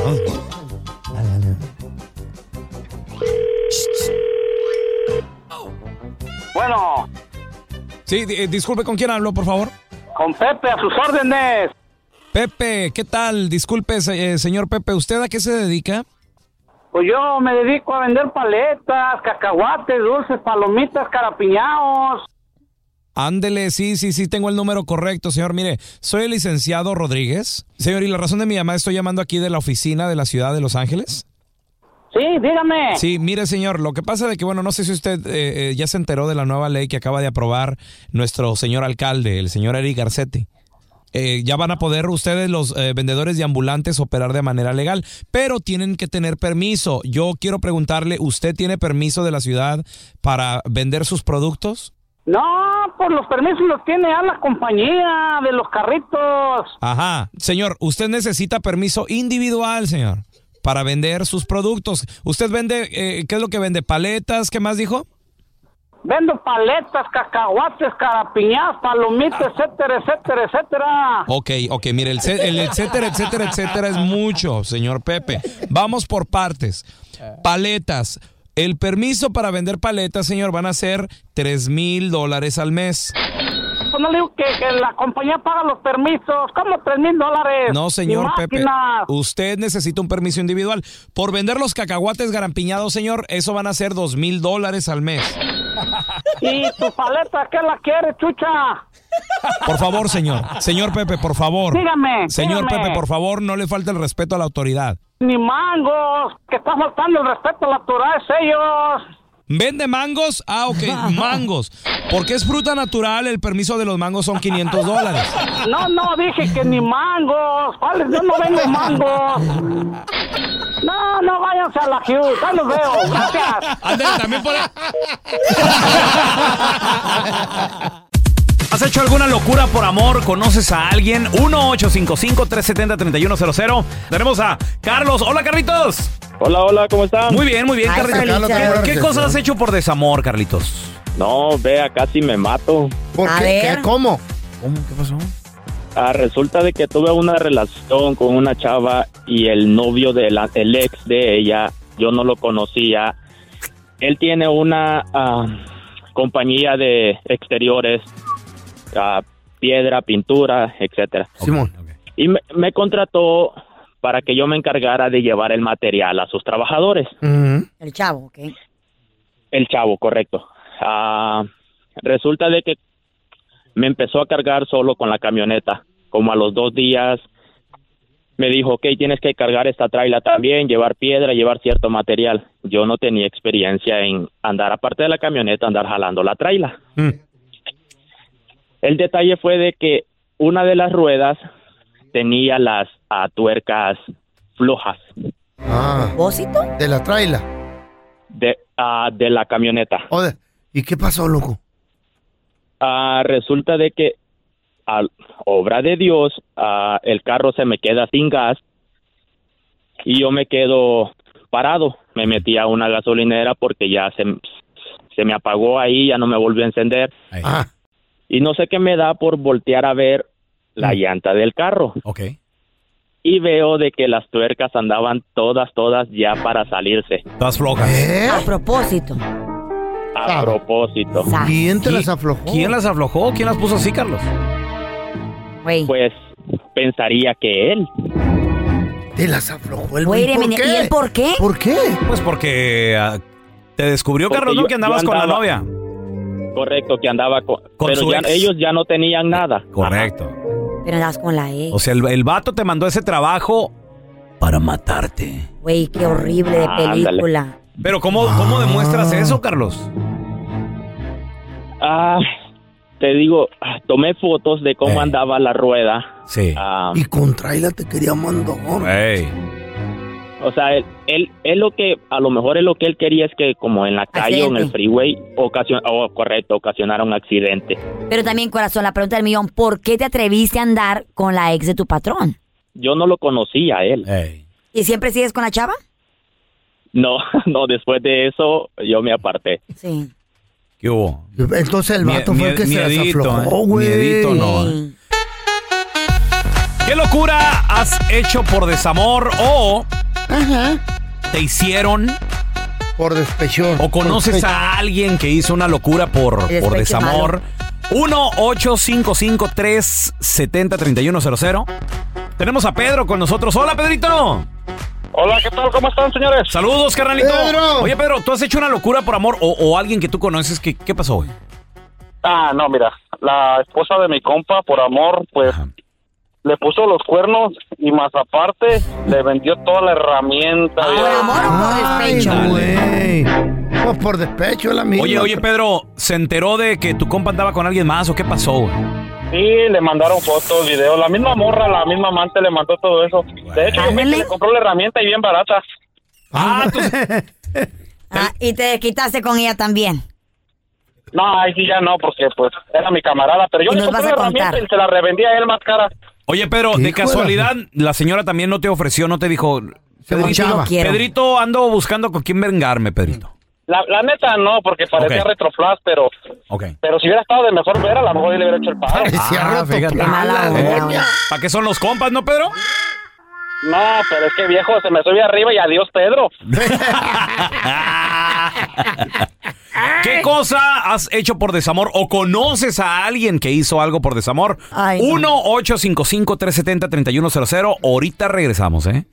Bueno. Sí, disculpe, ¿con quién hablo, por favor? Con Pepe, a sus órdenes. Pepe, ¿qué tal? Disculpe, señor Pepe, ¿usted a qué se dedica? Pues yo me dedico a vender paletas, cacahuates, dulces, palomitas, carapiñaos. Ándele, sí, tengo el número correcto, señor. Mire, soy el licenciado Rodríguez. Señor, y la razón de mi llamada, estoy llamando aquí de la oficina de la ciudad de Los Ángeles. Sí, dígame. Sí, mire, señor, lo que pasa es que, bueno, no sé si usted ya se enteró de la nueva ley que acaba de aprobar nuestro señor alcalde, el señor Eric Garcetti. Ya van a poder ustedes, los vendedores de ambulantes, operar de manera legal, pero tienen que tener permiso. Yo quiero preguntarle, ¿usted tiene permiso de la ciudad para vender sus productos? No, pues los permisos los tiene a la compañía de los carritos. Ajá. Señor, usted necesita permiso individual, señor, para vender sus productos. ¿Usted vende, qué es lo que vende? ¿Paletas? ¿Qué más dijo? Vendo paletas, cacahuates, carapiñas, palomitas, etcétera, etcétera, etcétera. Ok, mire, el etcétera, etcétera, etcétera es mucho, señor Pepe. Vamos por partes. Paletas. El permiso para vender paletas, señor, van a ser $3,000 al mes. Pues no le digo que la compañía paga los permisos. ¿Cómo $3,000? No, señor Pepe. Máquinas. Usted necesita un permiso individual. Por vender los cacahuates garampiñados, señor, eso van a ser $2,000 al mes. ¿Y tu paleta qué la quiere, chucha? Por favor, señor. Señor Pepe, por favor. Dígame. Señor Pepe, por favor, no le falte el respeto a la autoridad. Ni mangos, que está faltando el respeto a la autoridad, es ellos. ¿Vende mangos? Ah, ok, mangos. Porque es fruta natural, el permiso de los mangos son $500. No, dije que ni mangos. ¿Cuáles? Yo no vendo mangos. No, váyanse a la Hughes. Ahí los veo. Gracias. Ándale, también por ahí. ¿Has hecho alguna locura por amor? ¿Conoces a alguien? 1-855-370-3100. Tenemos a Carlos. Hola, Carlitos. Hola, ¿cómo están? Muy bien, Carlitos. ¿Qué cosas has hecho por desamor, Carlitos? No, vea, casi me mato. ¿Por qué? ¿Cómo? ¿Qué pasó? Resulta de que tuve una relación con una chava y el novio el ex de ella, yo no lo conocía. Él tiene una compañía de exteriores, piedra, pintura, etcétera. Simón. Y me contrató para que yo me encargara de llevar el material a sus trabajadores. El chavo, ¿ok? El chavo, correcto. Resulta de que me empezó a cargar solo con la camioneta. Como a los 2 días me dijo, ok, tienes que cargar esta traila también, llevar piedra, llevar cierto material. Yo no tenía experiencia en andar, aparte de la camioneta, andar jalando la traila. El detalle fue de que una de las ruedas tenía las tuercas flojas. ¿Propósito? ¿De la traila? De la camioneta. Oye, ¿y qué pasó, loco? Resulta de que, obra de Dios, el carro se me queda sin gas y yo me quedo parado. Me metí a una gasolinera porque ya se me apagó ahí, ya no me volvió a encender. Y no sé qué me da por voltear a ver la llanta del carro. Ok. Y veo de que las tuercas andaban todas ya para salirse. Todas flojas. A propósito. A propósito. ¿Quién te las aflojó? ¿Quién las aflojó? ¿Quién las puso así, Carlos? Pues pensaría que él. ¿Te las aflojó el güey? ¿Por qué? ¿Y él por qué? ¿Por qué? Pues porque te descubrió, Porque Carlos, ¿no? Que andabas con la novia. Correcto, que andaba con pero su ya, ex. ellos ya no tenían nada. Correcto. Pero andabas con la ex. O sea, el vato te mandó ese trabajo para matarte. Güey, qué horrible de película. Ándale. Pero ¿cómo demuestras eso, Carlos? Te digo, tomé fotos de cómo andaba la rueda. Sí. Y con traila te quería mandar. O sea, él lo que, a lo mejor lo que él quería es que como en la calle o en el freeway ocasionara un accidente. Pero también, corazón, la pregunta del millón, ¿por qué te atreviste a andar con la ex de tu patrón? Yo no lo conocía a él. ¿Y siempre sigues con la chava? No, después de eso yo me aparté. Sí. ¿Qué hubo? Entonces el vato fue el que se las aflojó, güey. Miedito, no. ¿Qué locura has hecho por desamor o te hicieron por despecho? ¿O conoces a alguien que hizo una locura por desamor? 1-855-370-3100. Tenemos a Pedro con nosotros. Hola, Pedrito. Hola, ¿qué tal? ¿Cómo están, señores? Saludos, carnalito. Pedro. Oye, Pedro, ¿tú has hecho una locura por amor o alguien que tú conoces? ¿Qué pasó, güey? No, mira, la esposa de mi compa, por amor, pues, le puso los cuernos y más aparte, le vendió toda la herramienta. ¿Por amor o por despecho? Güey. Pues por despecho, la misma. Oye, Pedro, ¿se enteró de que tu compa andaba con alguien más o qué pasó, güey? Sí, le mandaron fotos, videos. La misma morra, la misma amante le mandó todo eso. De hecho, yo vi que le compró la herramienta y bien barata. Y te desquitaste con ella también. No, ahí sí ya no, porque pues era mi camarada. Pero yo le compré la herramienta y se la revendía a él más cara. Oye, pero de casualidad, la señora también no te ofreció, no te dijo... Pedrito, ando buscando con quién vengarme, Pedrito. La neta no, porque parecía retroflash, pero si hubiera estado de mejor ver, a lo mejor yo le hubiera hecho el paro. Fíjate. ¿Para qué son los compas, no, Pedro? No, pero es que viejo, se me sube arriba y adiós, Pedro. ¿Qué cosa has hecho por desamor o conoces a alguien que hizo algo por desamor? 1-855-370-3100. Ahorita regresamos, ¿eh?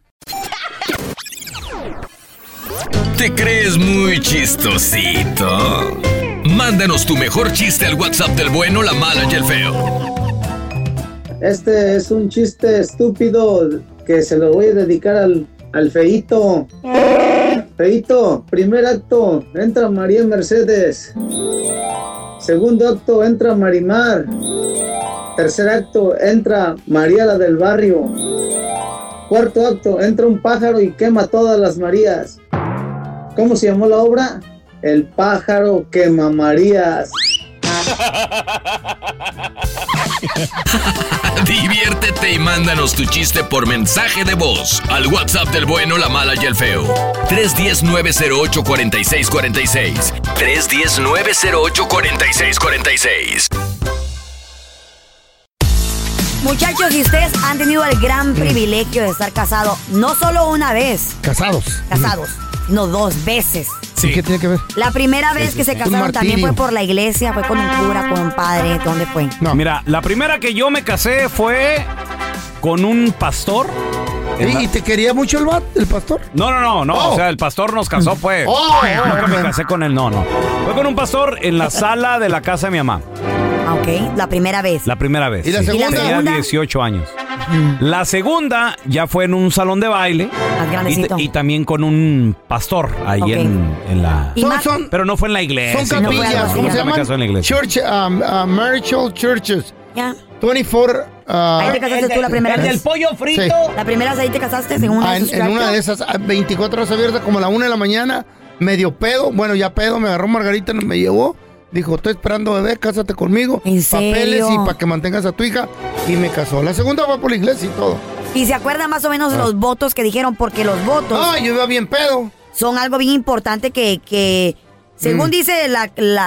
¿Te crees muy chistosito? Mándanos tu mejor chiste al WhatsApp del bueno, la mala y el feo. Este es un chiste estúpido que se lo voy a dedicar al feíto. Feíto, primer acto, entra María Mercedes. Segundo acto, entra Marimar. Tercer acto, entra María la del barrio. Cuarto acto, entra un pájaro y quema todas las Marías. ¿Cómo se llamó la obra? El pájaro quema Marías. Diviértete y mándanos tu chiste por mensaje de voz al WhatsApp del bueno, la mala y el feo. 310-908-4646. 310-908-4646. Muchachos, si ustedes han tenido el gran privilegio de estar casados, no solo una vez. Casados, no 2 veces. Sí. ¿Qué tiene que ver? La primera vez que se casaron también fue por la iglesia, fue con un cura, con un padre, ¿dónde fue? No. Mira, la primera que yo me casé fue con un pastor. ¿Y te quería mucho el pastor? No. O sea, el pastor nos casó, pues. Nunca me casé con él, no. Fue con un pastor en la sala de la casa de mi mamá. Ok, la primera vez. La primera vez. ¿Y la segunda? Tenía 18 años. La segunda ya fue en un salón de baile. Y también con un pastor ahí en la... pero no fue en la iglesia. Son capillas, ¿cómo se llaman? Me casó en la iglesia. Church, marital churches. Ya. 24... ahí te casaste tú la primera vez. ¿El del pollo frito? Sí. La primera vez ahí te casaste en una de en una de esas 24 horas abiertas, como a la 1 de la mañana, medio pedo. Bueno, ya pedo, me agarró Margarita, me llevó. Dijo, estoy esperando bebé, cásate conmigo. ¿En serio? Papeles y para que mantengas a tu hija. Y me casó. La segunda fue por la iglesia y todo. ¿Y se acuerdan más o menos los votos que dijeron? Porque los votos... yo iba bien pedo. Son algo bien importante que según dice la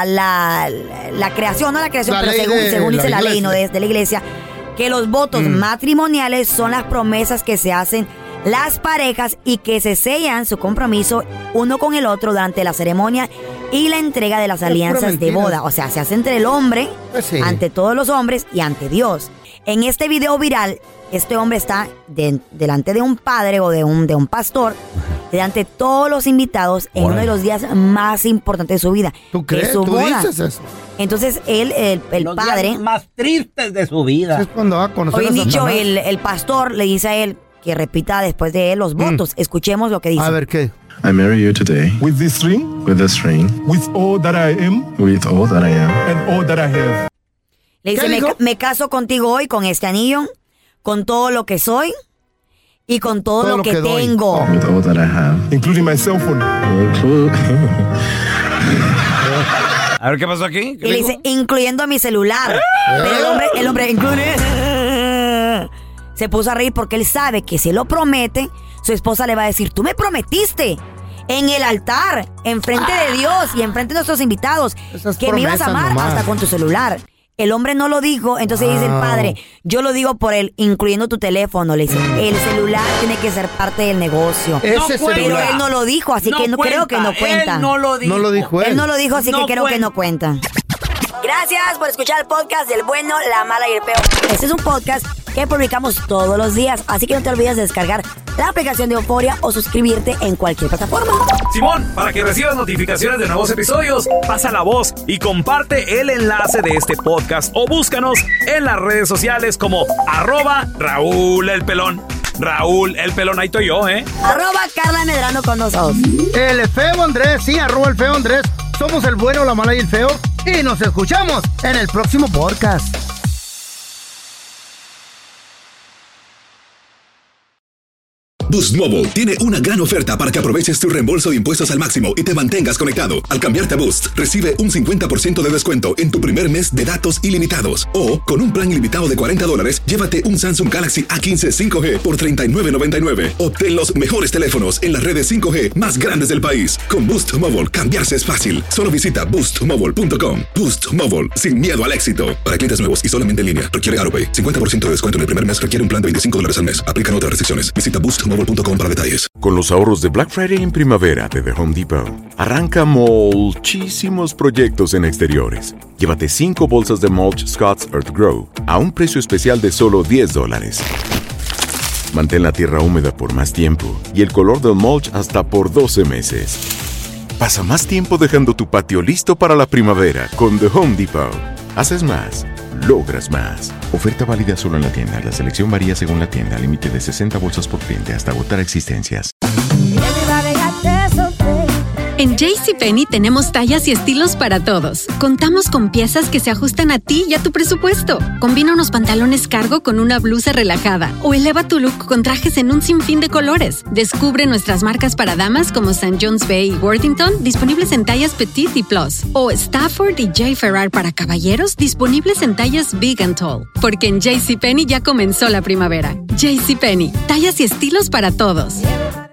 creación, no la creación, pero según dice la ley, ¿no? de la iglesia, que los votos matrimoniales son las promesas que se hacen las parejas y que se sellan su compromiso uno con el otro durante la ceremonia y la entrega de las alianzas de boda. O sea, se hace entre el hombre, ante todos los hombres y ante Dios. En este video viral, este hombre está delante de un padre o de un pastor, delante de todos los invitados en uno de los días más importantes de su vida. ¿Tú crees? Su boda. ¿Tú dices eso? Entonces, el los padre... días más tristes de su vida. Es cuando va a conocer hoy a dicho, Satanás. el pastor le dice a él que repita después de él los votos. Escuchemos lo que dice. A ver, ¿qué? I marry you today. With this ring. With this ring. With all that I am. With all that I am. And all that I have. Le dice, me caso contigo hoy con este anillo, con todo lo que soy y con todo lo que tengo. With all that I have. Including my cell phone. A ver, ¿qué pasó aquí? Y le dice, incluyendo mi celular. Pero el hombre incluye... Se puso a reír porque él sabe que si lo promete, su esposa le va a decir, tú me prometiste. en el altar, enfrente de Dios y enfrente de nuestros invitados, que me ibas a amar nomás. hasta con tu celular. El hombre no lo dijo, entonces dice el padre, yo lo digo por él, incluyendo tu teléfono. Le dice, el celular tiene que ser parte del negocio. Ese Pero celular. él no lo dijo, así que no creo que no cuenta. Él no lo dijo. No lo dijo él. Él no lo dijo, así No que creo que cuenta. no cuenta. Gracias por escuchar el podcast del bueno, la mala y el feo. Este es un podcast que publicamos todos los días, así que no te olvides de descargar la aplicación de Euforia o suscribirte en cualquier plataforma. Simón, para que recibas notificaciones de nuevos episodios, pasa la voz y comparte el enlace de este podcast o búscanos en las redes sociales como @Raúl el Pelón. Raúl el Pelón, ahí estoy yo, ¿eh? @Carla Medrano con nosotros. El feo Andrés, sí, @el feo Andrés. Somos el bueno, la mala y el feo. Y nos escuchamos en el próximo podcast. Boost Mobile tiene una gran oferta para que aproveches tu reembolso de impuestos al máximo y te mantengas conectado. Al cambiarte a Boost, recibe un 50% de descuento en tu primer mes de datos ilimitados. O, con un plan ilimitado de $40, llévate un Samsung Galaxy A15 5G por $39.99. Obtén los mejores teléfonos en las redes 5G más grandes del país. Con Boost Mobile, cambiarse es fácil. Solo visita boostmobile.com. Boost Mobile, sin miedo al éxito. Para clientes nuevos y solamente en línea, requiere AutoPay. 50% de descuento en el primer mes requiere un plan de $25 al mes. Aplican otras restricciones. Visita boostmobile.com para detalles. Con los ahorros de Black Friday en primavera de The Home Depot, arranca muchísimos proyectos en exteriores. Llévate 5 bolsas de mulch Scott's Earth Grow a un precio especial de solo $10. Mantén la tierra húmeda por más tiempo y el color del mulch hasta por 12 meses. Pasa más tiempo dejando tu patio listo para la primavera con The Home Depot. Haces más, logras más. Oferta válida solo en la tienda. La selección varía según la tienda. Límite de 60 bolsas por cliente hasta agotar existencias. En JCPenney tenemos tallas y estilos para todos. Contamos con piezas que se ajustan a ti y a tu presupuesto. Combina unos pantalones cargo con una blusa relajada o eleva tu look con trajes en un sinfín de colores. Descubre nuestras marcas para damas como St. John's Bay y Worthington, disponibles en tallas Petite y Plus. O Stafford y J. Ferrar para caballeros, disponibles en tallas Big and Tall. Porque en JCPenney ya comenzó la primavera. JCPenney, tallas y estilos para todos.